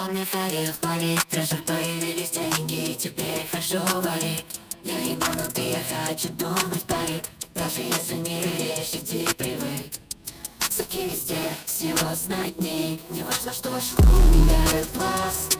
Помню, ходил в палитре, появились деньги, теперь хожу в Бали. Я ебанутый, я хочу думать парик, даже если не веришь, иди привык. Суки везде, всего знать не важно, что ваш ум мигает глаз.